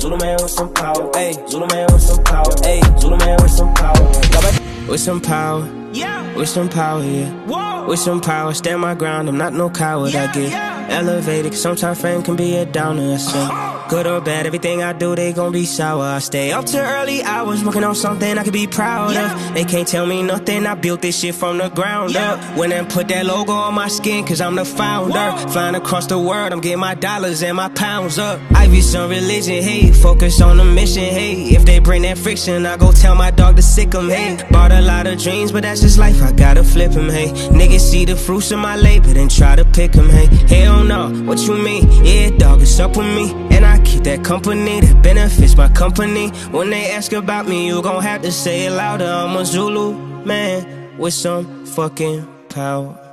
Zulu man with some power, ayy. Zulu man with some power, ayy. Zulu man with some power. With some power, yeah. With some power, yeah. Whoa. With some power, stand my ground. I'm not no coward. Yeah, I get elevated. Cause sometimes fame can be a downer. I say, good or bad, everything I do, they gon' be sour. I stay up till early hours, working on something I can be proud of. They can't tell me nothing, I built this shit from the ground up. Went and put that logo on my skin, cause I'm the founder. Flying across the world, I'm getting my dollars and my pounds up. I be some religion, hey, focus on the mission, hey. If they bring that friction, I go tell my dog to sick 'em, hey. Bought a lot of dreams, but that's just life, I gotta flip 'em, hey. Niggas see the fruits of my labor, then try to pick 'em, hey. Hell no, what you mean? Yeah, dog, it's up with me. And I keep that company that benefits my company. When they ask about me, you gon' have to say it louder. I'm a Zulu man with some fucking power.